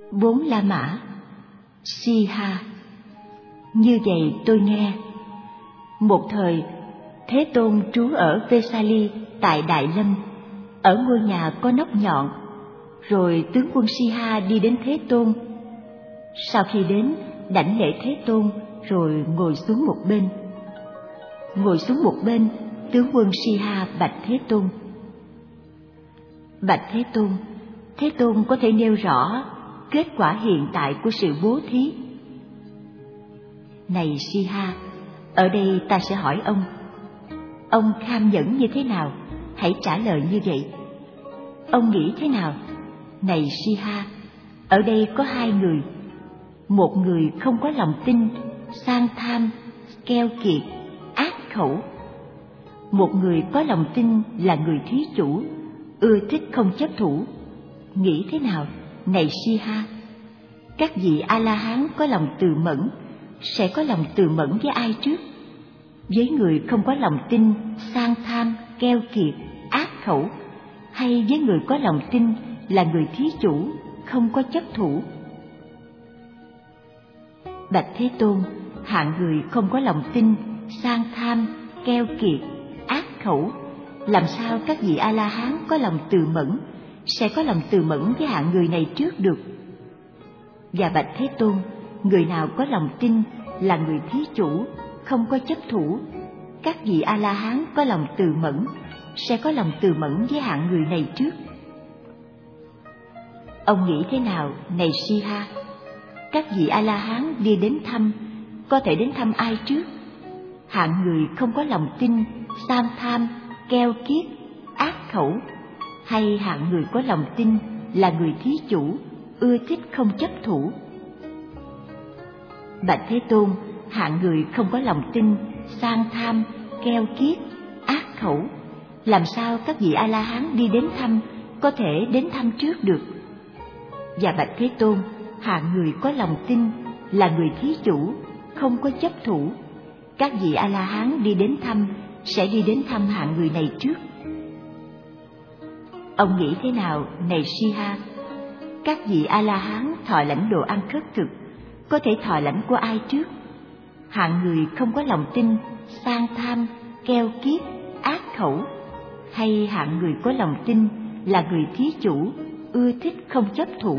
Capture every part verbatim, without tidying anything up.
Bốn La Mã. Siha. Như vậy tôi nghe. Một thời, Thế Tôn trú ở Vesali tại Đại Lâm, ở ngôi nhà có nóc nhọn. Rồi tướng quân Siha đi đến Thế Tôn. Sau khi đến, đảnh lễ Thế Tôn, rồi ngồi xuống một bên. Ngồi xuống một bên, tướng quân Siha bạch Thế Tôn. Bạch Thế Tôn, Thế Tôn có thể nêu rõ kết quả hiện tại của sự bố thí? Này Siha, ở đây ta sẽ hỏi ông. Ông kham nhẫn như thế nào? Hãy trả lời như vậy. Ông nghĩ thế nào? Này Siha, ở đây có hai người. Một người không có lòng tin, sang tham, keo kiệt, ác khẩu. Một người có lòng tin là người thí chủ, ưa thích không chấp thủ. Nghĩ thế nào, này Siha? Các vị A-la-hán có lòng từ mẫn, sẽ có lòng từ mẫn với ai trước? Với người không có lòng tin, sang tham, keo kiệt, ác khẩu, hay với người có lòng tin là người thí chủ, không có chấp thủ? Bạch Thế Tôn, hạng người không có lòng tin, sang tham, keo kiệt, ác khẩu, làm sao các vị A-la-hán có lòng từ mẫn, sẽ có lòng từ mẫn với hạng người này trước được? Và bạch Thế Tôn, người nào có lòng tin là người thí chủ, không có chấp thủ, các vị A-la-hán có lòng từ mẫn, sẽ có lòng từ mẫn với hạng người này trước. Ông nghĩ thế nào, này Siha? Các vị A-la-hán đi đến thăm, có thể đến thăm ai trước? Hạng người không có lòng tin, sam tham, keo kiết, ác khẩu, hay hạng người có lòng tin là người thí chủ, ưa thích không chấp thủ? Bạch Thế Tôn, hạng người không có lòng tin, sang tham, keo kiết, ác khẩu, làm sao các vị A-la-hán đi đến thăm, có thể đến thăm trước được? Và bạch Thế Tôn, hạng người có lòng tin là người thí chủ, không có chấp thủ, các vị A-la-hán đi đến thăm, sẽ đi đến thăm hạng người này trước. Ông nghĩ thế nào, này Siha? Các vị A-la-hán thọ lãnh đồ ăn khất thực, có thể thọ lãnh của ai trước? Hạng người không có lòng tin, sang tham, keo kiết, ác khẩu, hay hạng người có lòng tin là người thí chủ, ưa thích không chấp thủ?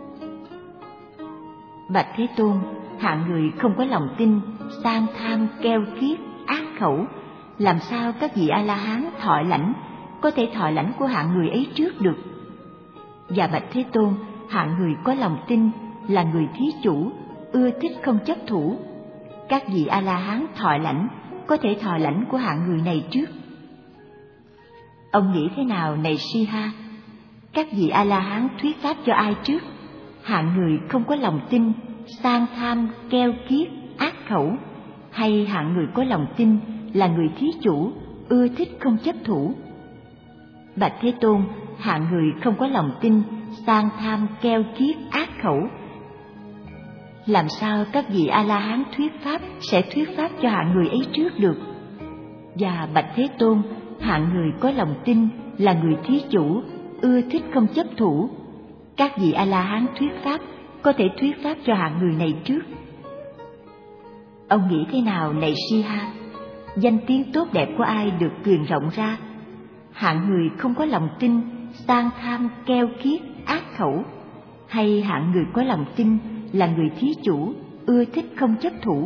Bạch Thế Tôn, hạng người không có lòng tin, sang tham, keo kiết, ác khẩu, làm sao các vị A-la-hán thọ lãnh, có thể thọ lãnh của hạng người ấy trước được? Và bạch Thế Tôn, hạng người có lòng tin là người thí chủ, ưa thích không chấp thủ, các vị A-la-hán thọ lãnh, có thể thọ lãnh của hạng người này trước. Ông nghĩ thế nào, này Siha? Các vị A-la-hán thuyết pháp cho ai trước? Hạng người không có lòng tin, sang tham, keo kiết, ác khẩu, hay hạng người có lòng tin là người thí chủ, ưa thích không chấp thủ? Bạch Thế Tôn, hạng người không có lòng tin, sang tham, keo kiết, ác khẩu, làm sao các vị A-la-hán thuyết pháp sẽ thuyết pháp cho hạng người ấy trước được? Và bạch Thế Tôn, hạng người có lòng tin là người thí chủ, ưa thích không chấp thủ, các vị A-la-hán thuyết pháp có thể thuyết pháp cho hạng người này trước. Ông nghĩ thế nào, này Siha? Danh tiếng tốt đẹp của ai được truyền rộng ra? Hạng người không có lòng tin, sang tham, keo kiết, ác khẩu, hay hạng người có lòng tin là người thí chủ, ưa thích không chấp thủ?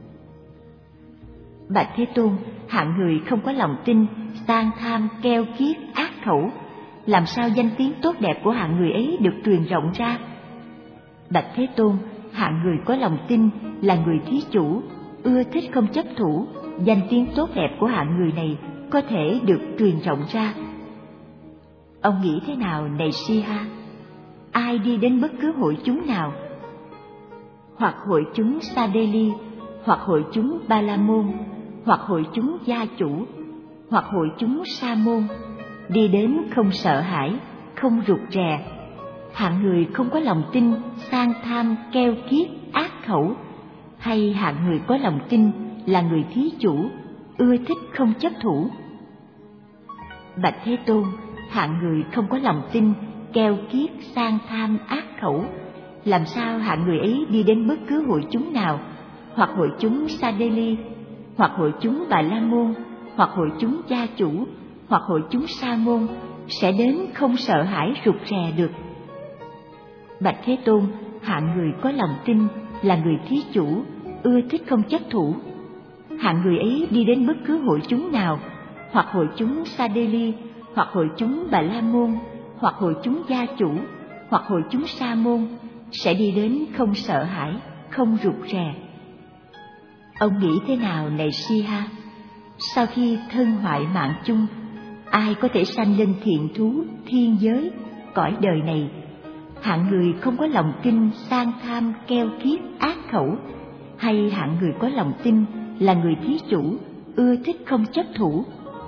Bạch Thế Tôn, hạng người không có lòng tin, sang tham, keo kiết, ác khẩu, làm sao danh tiếng tốt đẹp của hạng người ấy được truyền rộng ra? Bạch Thế Tôn, hạng người có lòng tin là người thí chủ, ưa thích không chấp thủ, danh tiếng tốt đẹp của hạng người này có thể được truyền rộng ra. Ông nghĩ thế nào, này Siha? Ai đi đến bất cứ hội chúng nào, hoặc hội chúng Sa-đê-li, hoặc hội chúng Ba-la-môn, hoặc hội chúng Gia Chủ, hoặc hội chúng Sa-môn, đi đến không sợ hãi, không rụt rè, hạng người không có lòng tin, sang tham, keo kiết, ác khẩu, hay hạng người có lòng tin là người thí chủ, ưa thích không chấp thủ? Bạch Thế Tôn, hạng người không có lòng tin, keo kiết, sang tham, ác khẩu, làm sao hạng người ấy đi đến bất cứ hội chúng nào, hoặc hội chúng Sa-đê-li, hoặc hội chúng Bà La Môn, hoặc hội chúng Gia Chủ, hoặc hội chúng Sa Môn, sẽ đến không sợ hãi rụt rè được. Bạch Thế Tôn, hạng người có lòng tin, là người thí chủ, ưa thích không chấp thủ. Hạng người ấy đi đến bất cứ hội chúng nào, hoặc hội chúng Sa-đê-li, hoặc hội chúng Bà La Môn, hoặc hội chúng Gia Chủ, hoặc hội chúng Sa Môn, sẽ đi đến không sợ hãi, không rụt rè. Ông nghĩ thế nào này Si-ha? Sau khi thân hoại mạng chung, ai có thể sanh lên thiện thú, thiên giới, cõi đời này? Hạng người không có lòng tin, sang tham, keo kiết, ác khẩu, hay hạng người có lòng tin, là người thí chủ, ưa thích không chấp thủ?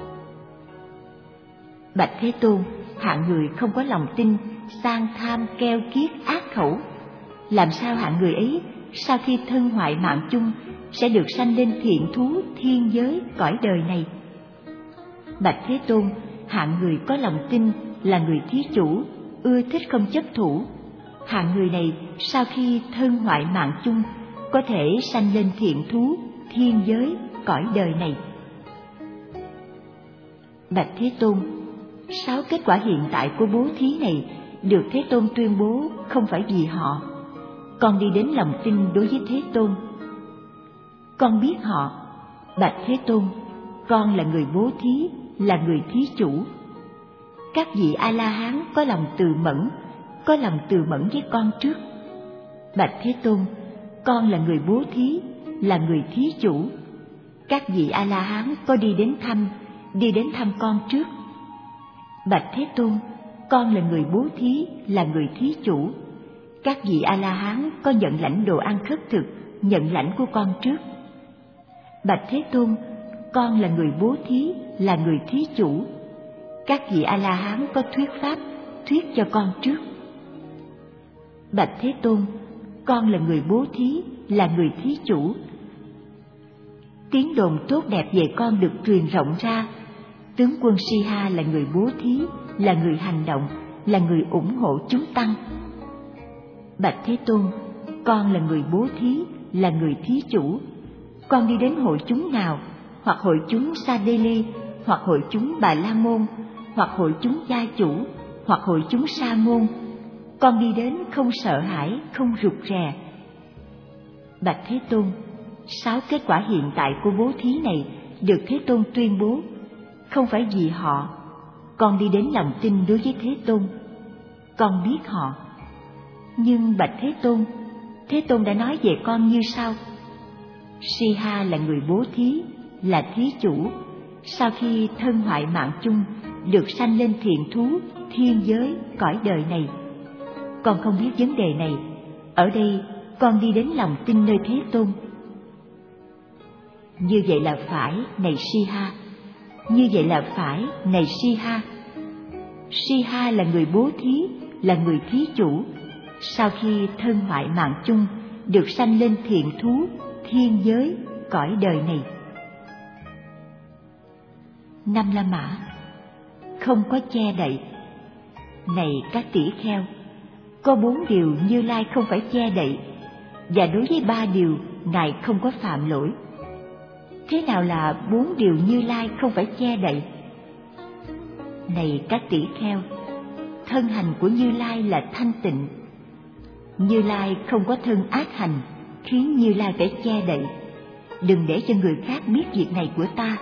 Bạch Thế Tôn, hạng người không có lòng tin, sang tham, keo kiết, ác khẩu, làm sao hạng người ấy sau khi thân hoại mạng chung sẽ được sanh lên thiện thú, thiên giới, cõi đời này? Bạch Thế Tôn, hạng người có lòng tin, là người thí chủ, ưa thích không chấp thủ, hạng người này sau khi thân hoại mạng chung có thể sanh lên thiện thú, thiên giới, cõi đời này. Bạch Thế Tôn, sáu kết quả hiện tại của bố thí này được Thế Tôn tuyên bố không phải vì họ. Con đi đến lòng tin đối với Thế Tôn. Con biết họ. Bạch Thế Tôn, con là người bố thí, là người thí chủ. Các vị A-la-hán có lòng từ mẫn, có lòng từ mẫn với con trước. Bạch Thế Tôn, con là người bố thí, là người thí chủ. Các vị A-la-hán có đi đến thăm, đi đến thăm con trước. Bạch Thế Tôn, con là người bố thí, là người thí chủ. Các vị A-la-hán có nhận lãnh đồ ăn khất thực, nhận lãnh của con trước. Bạch Thế Tôn, con là người bố thí, là người thí chủ. Các vị A-la-hán có thuyết pháp, thuyết cho con trước. Bạch Thế Tôn, con là người bố thí, là người thí chủ. Tiếng đồn tốt đẹp về con được truyền rộng ra. Tướng quân Si-ha là người bố thí, là người hành động, là người ủng hộ chúng tăng. Bạch Thế Tôn, con là người bố thí, là người thí chủ. Con đi đến hội chúng nào, hoặc hội chúng Sa-đê-li, hoặc hội chúng Bà La Môn, hoặc hội chúng Gia Chủ, hoặc hội chúng Sa Môn, con đi đến không sợ hãi, không rụt rè. Bạch Thế Tôn, sáu kết quả hiện tại của bố thí này được Thế Tôn tuyên bố không phải vì họ. Con đi đến lòng tin đối với Thế Tôn. Con biết họ. Nhưng Bạch Thế Tôn, Thế Tôn đã nói về con như sau: Si-ha là người bố thí, là thí chủ, sau khi thân hoại mạng chung được sanh lên thiện thú, thiên giới, cõi đời này. Con không biết vấn đề này. Ở đây con đi đến lòng tin nơi Thế Tôn. Như vậy là phải, này Si-ha. Như vậy là phải, này Si-ha. Si-ha là người bố thí, là người thí chủ, sau khi thân hoại mạng chung được sanh lên thiện thú, thiên giới, cõi đời này. Năm La Mã, không có che đậy. Này các tỷ kheo, có bốn điều Như Lai không phải che đậy, và đối với ba điều Ngài không có phạm lỗi. Thế nào là bốn điều Như Lai không phải che đậy? Này các tỷ kheo, thân hành của Như Lai là thanh tịnh. Như Lai không có thân ác hành khiến Như Lai phải che đậy. Đừng để cho người khác biết việc này của ta.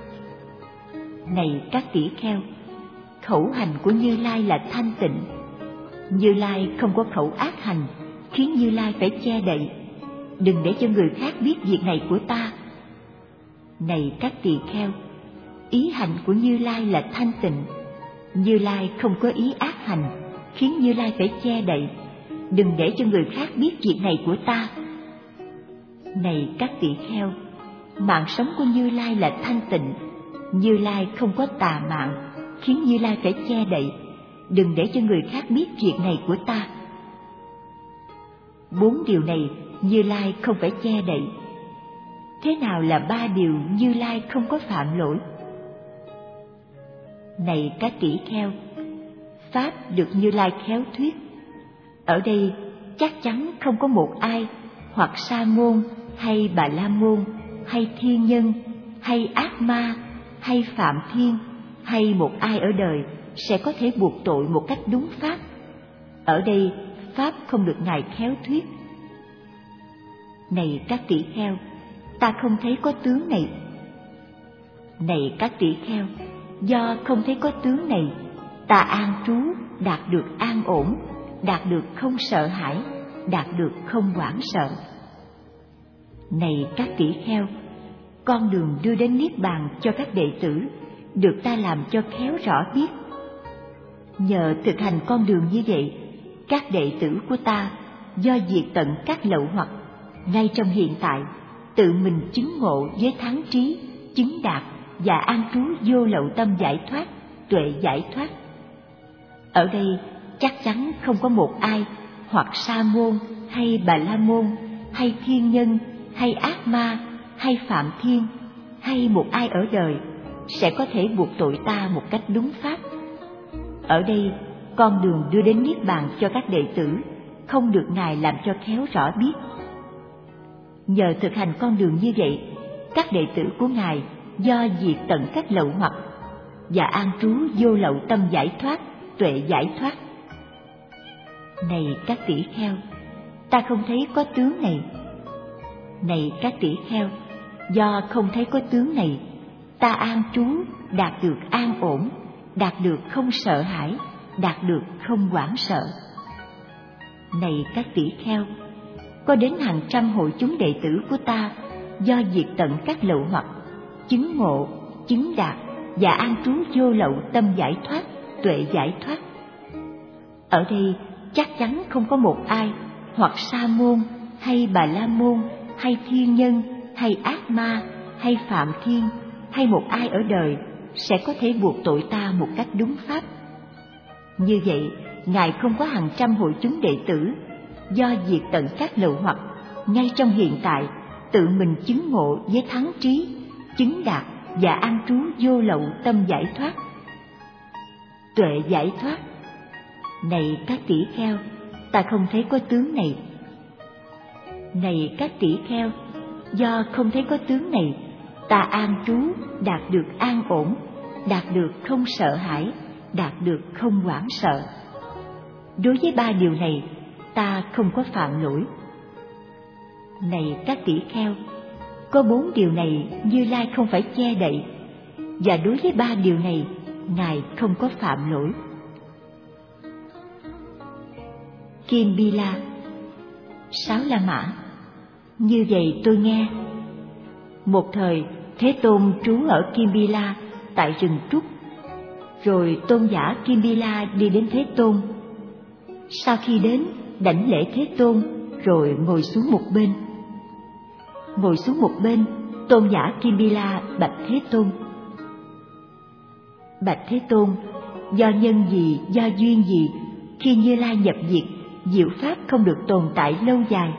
Này các tỷ kheo, khẩu hành của Như Lai là thanh tịnh. Như Lai không có khẩu ác hành khiến Như Lai phải che đậy. Đừng để cho người khác biết việc này của ta. Này các tỳ kheo, ý hành của Như Lai là thanh tịnh. Như Lai không có ý ác hành khiến Như Lai phải che đậy. Đừng để cho người khác biết việc này của ta. Này các tỳ kheo, mạng sống của Như Lai là thanh tịnh. Như Lai không có tà mạng khiến Như Lai phải che đậy. Đừng để cho người khác biết việc này của ta. Bốn điều này Như Lai không phải che đậy. Thế nào là ba điều Như Lai không có phạm lỗi? Này các tỷ kheo, pháp được Như Lai khéo thuyết. Ở đây chắc chắn không có một ai, hoặc sa môn hay bà la môn hay thiên nhân hay ác ma hay phạm thiên hay một ai ở đời sẽ có thể buộc tội một cách đúng pháp. Ở đây pháp không được Ngài khéo thuyết. Này các tỷ kheo, ta không thấy có tướng này. Này các tỷ kheo, do không thấy có tướng này, ta an trú, đạt được an ổn, đạt được không sợ hãi, đạt được không hoảng sợ. Này các tỷ kheo, con đường đưa đến niết bàn cho các đệ tử được ta làm cho khéo rõ biết. Nhờ thực hành con đường như vậy, các đệ tử của ta do diệt tận các lậu hoặc ngay trong hiện tại tự mình chứng ngộ với thắng trí, chứng đạt và an trú vô lậu tâm giải thoát, tuệ giải thoát. Ở đây chắc chắn không có một ai, hoặc sa môn hay bà la môn hay thiên nhân hay ác ma hay phạm thiên hay một ai ở đời sẽ có thể buộc tội ta một cách đúng pháp. Ở đây con đường đưa đến niết bàn cho các đệ tử không được Ngài làm cho khéo rõ biết. Nhờ thực hành con đường như vậy, các đệ tử của Ngài do diệt tận các lậu hoặc và an trú vô lậu tâm giải thoát, tuệ giải thoát. Này các tỷ kheo, ta không thấy có tướng này. Này các tỷ kheo, do không thấy có tướng này, ta an trú, đạt được an ổn, đạt được không sợ hãi, đạt được không hoảng sợ. Này các tỷ kheo, có đến hàng trăm hội chúng đệ tử của ta do diệt tận các lậu hoặc, chứng ngộ, chứng đạt và an trú vô lậu tâm giải thoát, tuệ giải thoát. Ở đây chắc chắn không có một ai, hoặc sa môn hay bà la môn hay thiên nhân hay ác ma hay phạm thiên hay một ai ở đời sẽ có thể buộc tội ta một cách đúng pháp. Như vậy, Ngài không có hàng trăm hội chúng đệ tử do diệt tận các lậu hoặc ngay trong hiện tại tự mình chứng ngộ với thắng trí, chứng đạt và an trú vô lậu tâm giải thoát, tuệ giải thoát. Này các tỷ kheo, ta không thấy có tướng này. Này các tỷ kheo, do không thấy có tướng này, ta an trú, đạt được an ổn, đạt được không sợ hãi, đạt được không hoảng sợ. Đối với ba điều này, ta không có phạm lỗi. Này các tỷ kheo, có bốn điều này Như Lai không phải che đậy, và đối với ba điều này, Ngài không có phạm lỗi. Kim Bi La. Sáu La Mã. Như vậy tôi nghe. Một thời, Thế Tôn trú ở Kim Bi La tại rừng trúc. Rồi tôn giả Kim Bi La đi đến Thế Tôn. Sau khi đến, đảnh lễ Thế Tôn, rồi ngồi xuống một bên. Ngồi xuống một bên, tôn giả Kim Bi La bạch Thế Tôn. Bạch Thế Tôn, do nhân gì, do duyên gì, khi Như Lai nhập diệt, diệu pháp không được tồn tại lâu dài?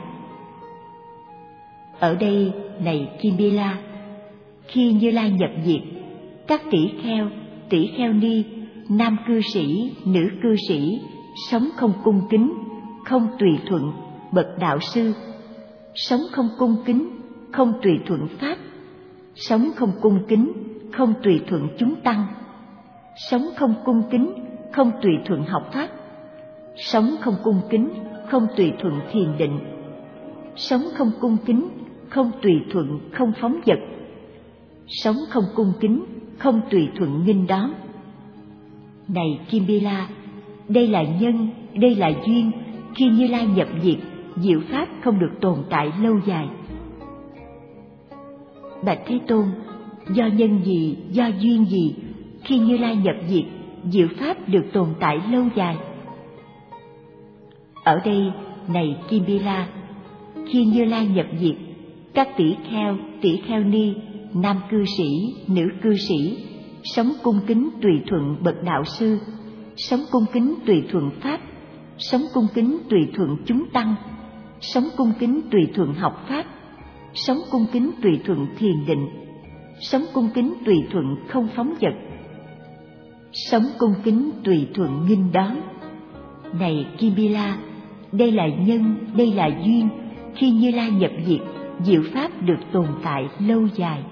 Ở đây, này Kim Bi La, khi Như Lai nhập diệt, các tỷ kheo, tỷ kheo ni, nam cư sĩ, nữ cư sĩ, sống không cung kính, không tùy thuận bậc đạo sư, sống không cung kính, không tùy thuận pháp, sống không cung kính, không tùy thuận chúng tăng, sống không cung kính, không tùy thuận học pháp, sống không cung kính, không tùy thuận thiền định, sống không cung kính, không tùy thuận không phóng dật, sống không cung kính, không tùy thuận nghinh đón. Này Kim Bi La, đây là nhân, đây là duyên, khi Như Lai nhập diệt, diệu pháp không được tồn tại lâu dài. Bạch Thế Tôn, do nhân gì, do duyên gì, khi Như Lai nhập diệt, diệu pháp được tồn tại lâu dài? Ở đây, này Kim Bi La, khi Như Lai nhập diệt, các tỷ kheo, tỷ kheo ni, nam cư sĩ, nữ cư sĩ, sống cung kính tùy thuận bậc đạo sư, sống cung kính tùy thuận pháp, sống cung kính tùy thuận chúng tăng, sống cung kính tùy thuận học pháp, sống cung kính tùy thuận thiền định, sống cung kính tùy thuận không phóng dật, sống cung kính tùy thuận nghinh đón. Này Kim Bi La, đây là nhân, đây là duyên. Khi Như Lai nhập diệt, diệu pháp được tồn tại lâu dài.